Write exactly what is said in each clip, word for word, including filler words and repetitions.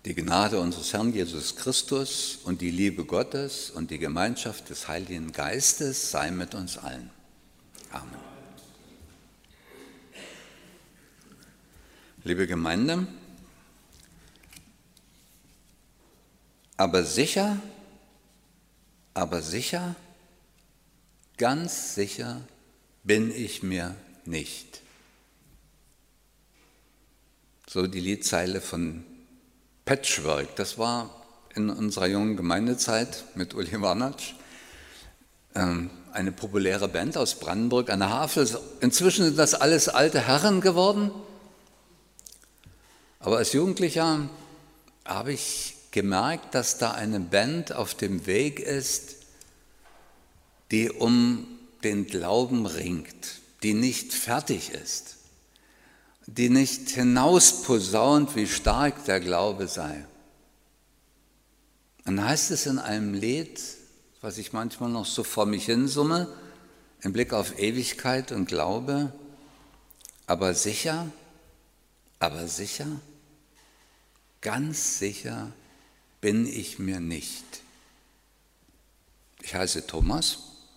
Die Gnade unseres Herrn Jesus Christus und die Liebe Gottes und die Gemeinschaft des Heiligen Geistes sei mit uns allen. Amen. Liebe Gemeinde, aber sicher, aber sicher, ganz sicher bin ich mir nicht. So die Liedzeile von Patchwork, das war in unserer jungen Gemeindezeit mit Uli Warnatsch eine populäre Band aus Brandenburg an der Havel. Inzwischen sind das alles alte Herren geworden, aber als Jugendlicher habe ich gemerkt, dass da eine Band auf dem Weg ist, die um den Glauben ringt, die nicht fertig ist, die nicht hinausposaunt, wie stark der Glaube sei. Und dann heißt es in einem Lied, was ich manchmal noch so vor mich hinsumme, im Blick auf Ewigkeit und Glaube, aber sicher, aber sicher, ganz sicher bin ich mir nicht. Ich heiße Thomas.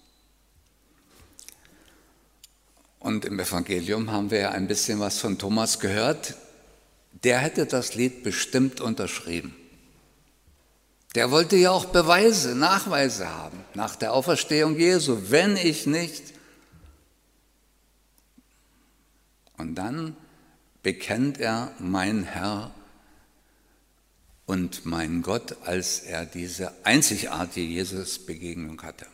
Und im Evangelium haben wir ja ein bisschen was von Thomas gehört. Der hätte das Lied bestimmt unterschrieben. Der wollte ja auch Beweise, Nachweise haben nach der Auferstehung Jesu, wenn ich nicht. Und dann bekennt er mein Herr und mein Gott, als er diese einzigartige Jesus-Begegnung hatte.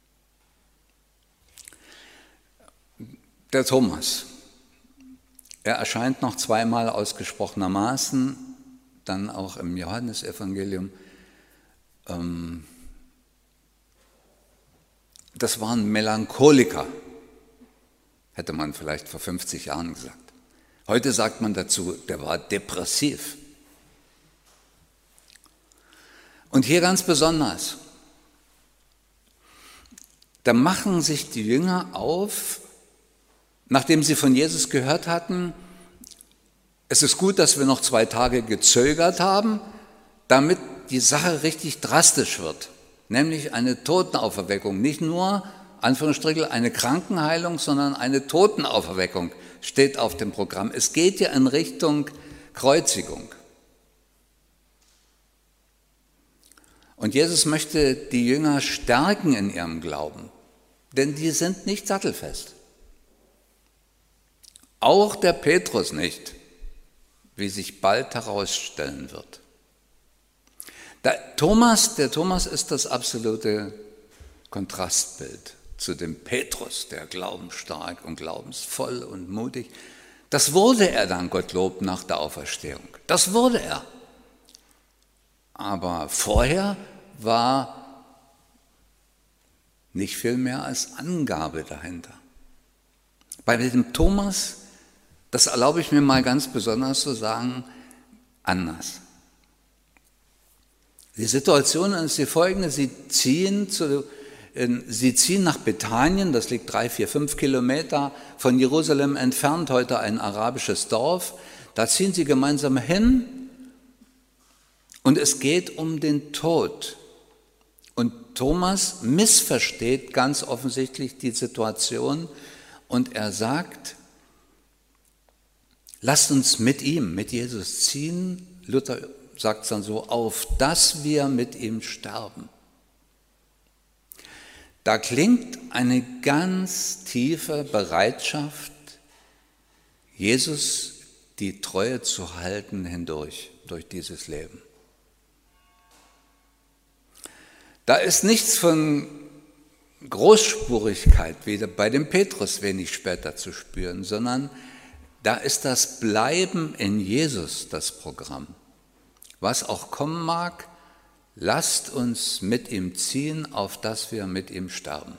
Der Thomas, er erscheint noch zweimal ausgesprochenermaßen, dann auch im Johannesevangelium. Das waren Melancholiker, hätte man vielleicht vor fünfzig Jahren gesagt. Heute sagt man dazu, der war depressiv. Und hier ganz besonders, da machen sich die Jünger auf, nachdem sie von Jesus gehört hatten, es ist gut, dass wir noch zwei Tage gezögert haben, damit die Sache richtig drastisch wird, nämlich eine Totenauferweckung. Nicht nur, Anführungsstrichen, eine Krankenheilung, sondern eine Totenauferweckung steht auf dem Programm. Es geht ja in Richtung Kreuzigung. Und Jesus möchte die Jünger stärken in ihrem Glauben, denn die sind nicht sattelfest. Auch der Petrus nicht, wie sich bald herausstellen wird. Der Thomas, der Thomas ist das absolute Kontrastbild zu dem Petrus, der glaubensstark und glaubensvoll und mutig. Das wurde er dann, Gottlob, nach der Auferstehung. Das wurde er. Aber vorher war nicht viel mehr als Angabe dahinter. Bei dem Thomas, das erlaube ich mir mal ganz besonders zu sagen, anders. Die Situation ist die folgende: Sie ziehen, zu, sie ziehen nach Bethanien, das liegt drei, vier, fünf Kilometer von Jerusalem entfernt, heute ein arabisches Dorf. Da ziehen sie gemeinsam hin und es geht um den Tod. Und Thomas missversteht ganz offensichtlich die Situation und er sagt, lasst uns mit ihm, mit Jesus ziehen. Luther sagt es dann so, auf dass wir mit ihm sterben. Da klingt eine ganz tiefe Bereitschaft, Jesus die Treue zu halten hindurch, durch dieses Leben. Da ist nichts von Großspurigkeit, wie bei dem Petrus wenig später zu spüren, sondern da ist das Bleiben in Jesus das Programm. Was auch kommen mag, lasst uns mit ihm ziehen, auf dass wir mit ihm sterben.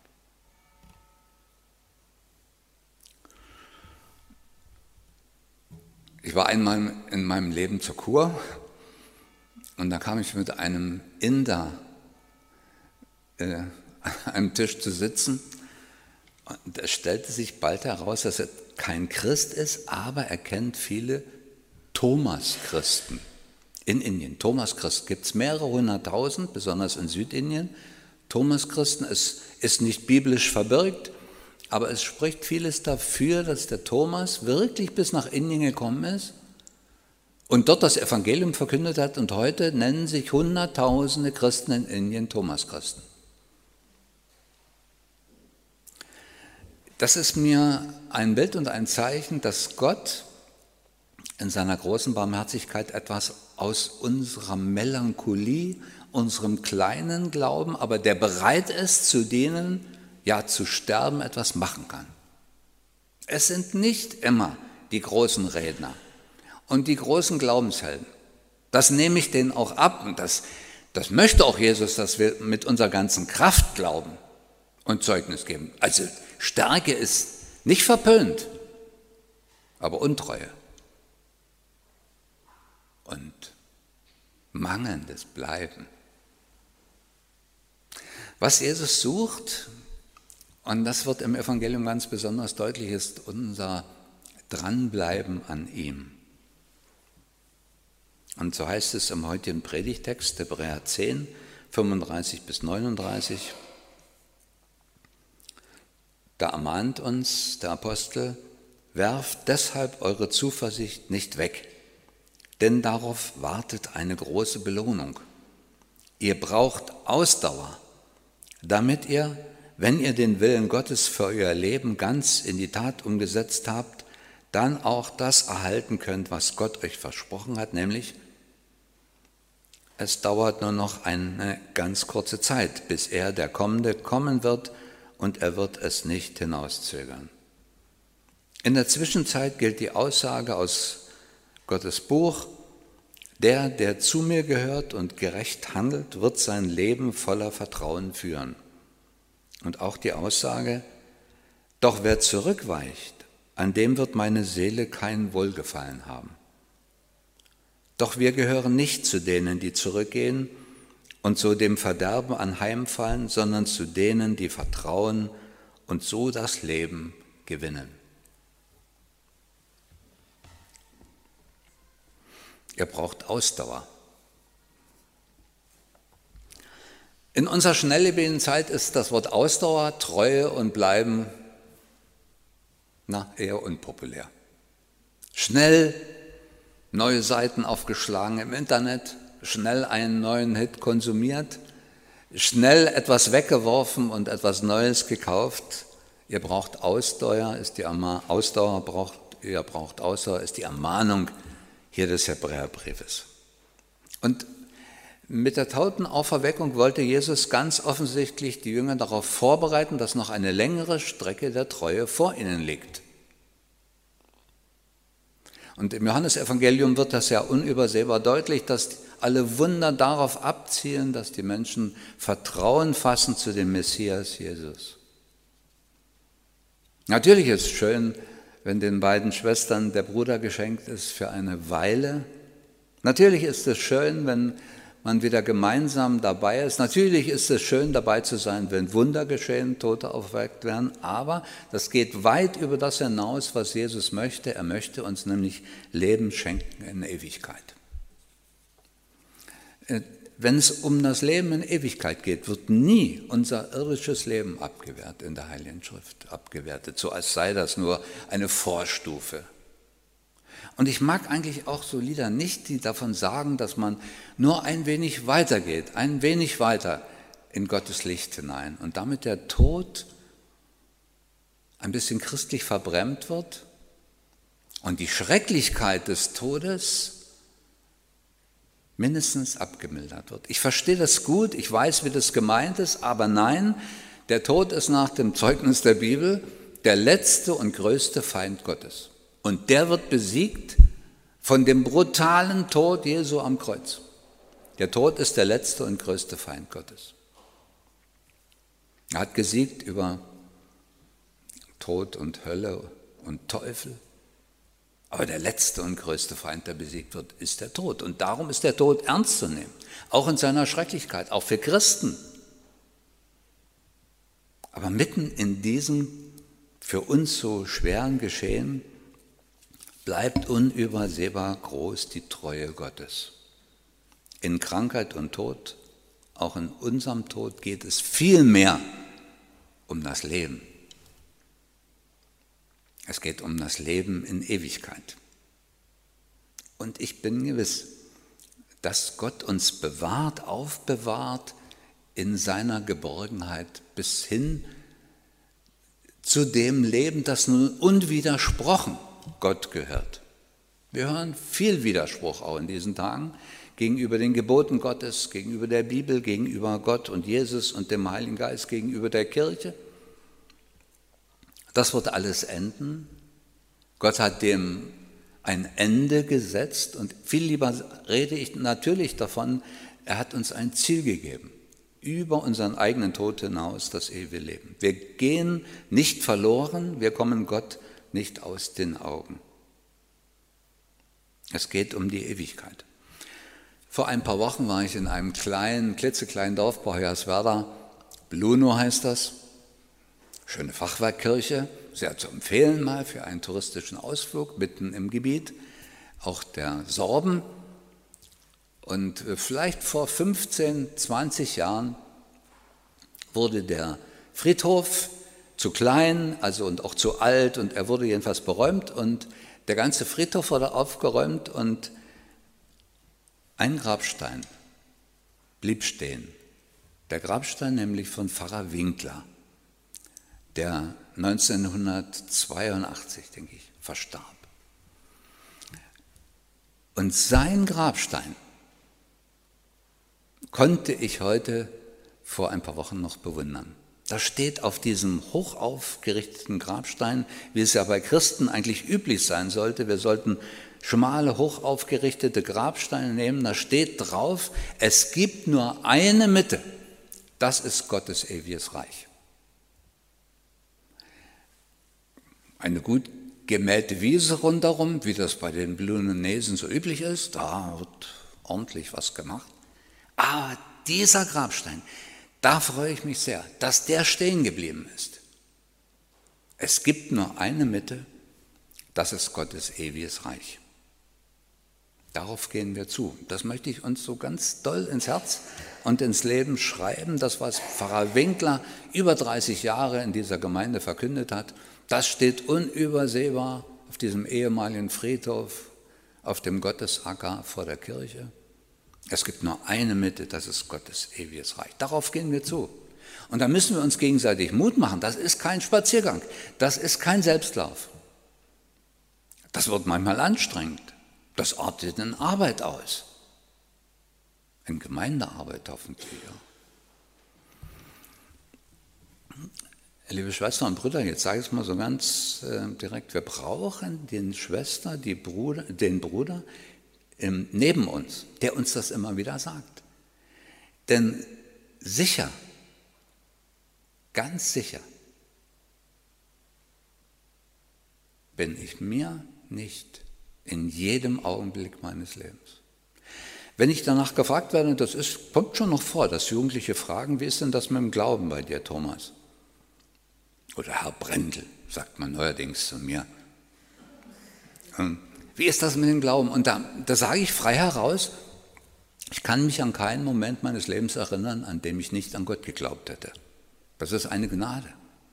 Ich war einmal in meinem Leben zur Kur und da kam ich mit einem Inder äh, an einem Tisch zu sitzen und es stellte sich bald heraus, dass er kein Christ ist, aber er kennt viele Thomas-Christen. in Indien. Thomaschristen gibt es mehrere hunderttausend, besonders in Südindien. Thomaschristen, es ist nicht biblisch verbirgt, aber es spricht vieles dafür, dass der Thomas wirklich bis nach Indien gekommen ist und dort das Evangelium verkündet hat. Und heute nennen sich hunderttausende Christen in Indien Thomaschristen. Das ist mir ein Bild und ein Zeichen, dass Gott in seiner großen Barmherzigkeit etwas aus unserer Melancholie, unserem kleinen Glauben, aber der bereit ist, zu denen, ja zu sterben, etwas machen kann. Es sind nicht immer die großen Redner und die großen Glaubenshelden. Das nehme ich denen auch ab und das, das möchte auch Jesus, dass wir mit unserer ganzen Kraft glauben und Zeugnis geben. Also Stärke ist nicht verpönt, aber Untreue und mangelndes Bleiben. Was Jesus sucht, und das wird im Evangelium ganz besonders deutlich, ist unser Dranbleiben an ihm. Und so heißt es im heutigen Predigtext, Hebräer zehn, fünfunddreißig bis neununddreißig. Da ermahnt uns der Apostel, werft deshalb eure Zuversicht nicht weg, denn darauf wartet eine große Belohnung. Ihr braucht Ausdauer, damit ihr, wenn ihr den Willen Gottes für euer Leben ganz in die Tat umgesetzt habt, dann auch das erhalten könnt, was Gott euch versprochen hat, nämlich es dauert nur noch eine ganz kurze Zeit, bis er, der Kommende, kommen wird und er wird es nicht hinauszögern. In der Zwischenzeit gilt die Aussage aus Gottes Buch, der, der zu mir gehört und gerecht handelt, wird sein Leben voller Vertrauen führen. Und auch die Aussage, doch wer zurückweicht, an dem wird meine Seele kein Wohlgefallen haben. Doch wir gehören nicht zu denen, die zurückgehen und so dem Verderben anheimfallen, sondern zu denen, die vertrauen und so das Leben gewinnen. Ihr braucht Ausdauer. In unserer schnelllebigen Zeit ist das Wort Ausdauer, Treue und Bleiben na, eher unpopulär. Schnell neue Seiten aufgeschlagen im Internet, schnell einen neuen Hit konsumiert, schnell etwas weggeworfen und etwas Neues gekauft. Ihr braucht Ausdauer, ist die Erma- Ausdauer braucht, ihr braucht Ausdauer, ist die Ermahnung hier des Hebräerbriefes. Und mit der Totenauferweckung wollte Jesus ganz offensichtlich die Jünger darauf vorbereiten, dass noch eine längere Strecke der Treue vor ihnen liegt. Und im Johannesevangelium wird das ja unübersehbar deutlich, dass alle Wunder darauf abzielen, dass die Menschen Vertrauen fassen zu dem Messias Jesus. Natürlich ist es schön, wenn den beiden Schwestern der Bruder geschenkt ist für eine Weile. Natürlich ist es schön, wenn man wieder gemeinsam dabei ist. Natürlich ist es schön, dabei zu sein, wenn Wunder geschehen, Tote auferweckt werden, aber das geht weit über das hinaus, was Jesus möchte. Er möchte uns nämlich Leben schenken in Ewigkeit. Wenn es um das Leben in Ewigkeit geht, wird nie unser irdisches Leben abgewertet in der Heiligen Schrift, abgewertet, so als sei das nur eine Vorstufe. Und ich mag eigentlich auch so Lieder nicht, die davon sagen, dass man nur ein wenig weiter geht, ein wenig weiter in Gottes Licht hinein und damit der Tod ein bisschen christlich verbrämt wird und die Schrecklichkeit des Todes mindestens abgemildert wird. Ich verstehe das gut, ich weiß, wie das gemeint ist, aber nein, der Tod ist nach dem Zeugnis der Bibel der letzte und größte Feind Gottes. Und der wird besiegt von dem brutalen Tod Jesu am Kreuz. Der Tod ist der letzte und größte Feind Gottes. Er hat gesiegt über Tod und Hölle und Teufel. Aber der letzte und größte Feind, der besiegt wird, ist der Tod. Und darum ist der Tod ernst zu nehmen, auch in seiner Schrecklichkeit, auch für Christen. Aber mitten in diesem für uns so schweren Geschehen bleibt unübersehbar groß die Treue Gottes. in Krankheit und Tod, auch in unserem Tod geht es viel mehr um das Leben. Es geht um das Leben in Ewigkeit. Und ich bin gewiss, dass Gott uns bewahrt, aufbewahrt in seiner Geborgenheit bis hin zu dem Leben, das nun unwidersprochen Gott gehört. Wir hören viel Widerspruch auch in diesen Tagen gegenüber den Geboten Gottes, gegenüber der Bibel, gegenüber Gott und Jesus und dem Heiligen Geist, gegenüber der Kirche. Das wird alles enden. Gott hat dem ein Ende gesetzt und viel lieber rede ich natürlich davon, er hat uns ein Ziel gegeben, über unseren eigenen Tod hinaus das ewige Leben. Wir gehen nicht verloren, wir kommen Gott nicht aus den Augen. Es geht um die Ewigkeit. Vor ein paar Wochen war ich in einem kleinen, klitzekleinen Dorf bei Hoyerswerda, Bluno heißt das, schöne Fachwerkkirche, sehr zu empfehlen mal für einen touristischen Ausflug mitten im Gebiet, auch der Sorben. Und vielleicht vor fünfzehn, zwanzig Jahren wurde der Friedhof zu klein, also und auch zu alt und er wurde jedenfalls beräumt und der ganze Friedhof wurde aufgeräumt und ein Grabstein blieb stehen. Der Grabstein nämlich von Pfarrer Winkler, der neunzehnhundertzweiundachtzig, denke ich, verstarb. Und sein Grabstein konnte ich heute vor ein paar Wochen noch bewundern. Da steht auf diesem hoch aufgerichteten Grabstein, wie es ja bei Christen eigentlich üblich sein sollte, wir sollten schmale, hoch aufgerichtete Grabsteine nehmen, da steht drauf, es gibt nur eine Mitte, das ist Gottes ewiges Reich. Eine gut gemähte Wiese rundherum, wie das bei den Blunonesen so üblich ist, da wird ordentlich was gemacht. Aber dieser Grabstein, da freue ich mich sehr, dass der stehen geblieben ist. Es gibt nur eine Mitte, das ist Gottes ewiges Reich. Darauf gehen wir zu. Das möchte ich uns so ganz doll ins Herz und ins Leben schreiben. Das, was Pfarrer Winkler über dreißig Jahre in dieser Gemeinde verkündet hat, das steht unübersehbar auf diesem ehemaligen Friedhof, auf dem Gottesacker vor der Kirche. Es gibt nur eine Mitte, das ist Gottes ewiges Reich. Darauf gehen wir zu. Und da müssen wir uns gegenseitig Mut machen. Das ist kein Spaziergang, das ist kein Selbstlauf. Das wird manchmal anstrengend. Das artet in Arbeit aus. In Gemeindearbeit hoffentlich. Ja. Liebe Schwestern und Brüder, jetzt sage ich es mal so ganz äh, direkt, wir brauchen den Schwester, die Bruder, den Bruder ähm, neben uns, der uns das immer wieder sagt. Denn sicher, ganz sicher, bin ich mir nicht in jedem Augenblick meines Lebens. Wenn ich danach gefragt werde, das ist, kommt schon noch vor, dass Jugendliche fragen, wie ist denn das mit dem Glauben bei dir, Thomas? Oder Herr Brendel, sagt man neuerdings zu mir. Wie ist das mit dem Glauben? Und da, da sage ich frei heraus, ich kann mich an keinen Moment meines Lebens erinnern, an dem ich nicht an Gott geglaubt hätte. Das ist eine Gnade.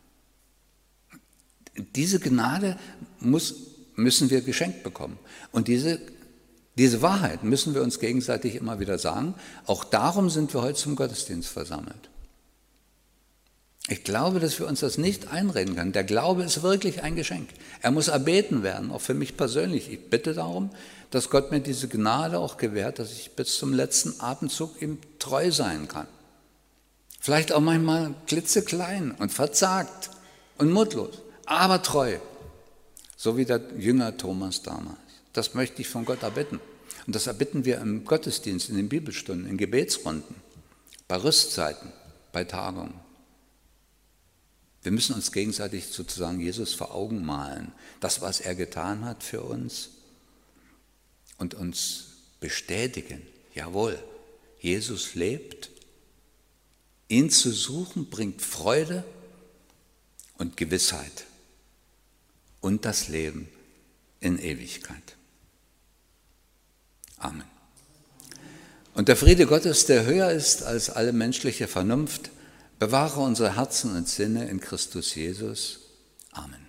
Diese Gnade muss, müssen wir geschenkt bekommen. Und diese, diese Wahrheit müssen wir uns gegenseitig immer wieder sagen. Auch darum sind wir heute zum Gottesdienst versammelt. Ich glaube, dass wir uns das nicht einreden können. Der Glaube ist wirklich ein Geschenk. Er muss erbeten werden, auch für mich persönlich. Ich bitte darum, dass Gott mir diese Gnade auch gewährt, dass ich bis zum letzten Atemzug ihm treu sein kann. Vielleicht auch manchmal klitzeklein und verzagt und mutlos, aber treu. So wie der Jünger Thomas damals. Das möchte ich von Gott erbitten. Und das erbitten wir im Gottesdienst, in den Bibelstunden, in Gebetsrunden, bei Rüstzeiten, bei Tagungen. Wir müssen uns gegenseitig sozusagen Jesus vor Augen malen, das, was er getan hat für uns und uns bestätigen, jawohl, Jesus lebt, ihn zu suchen bringt Freude und Gewissheit und das Leben in Ewigkeit. Amen. Und Und der Friede Gottes, der höher ist als alle menschliche Vernunft, bewahre unsere Herzen und Sinne in Christus Jesus. Amen.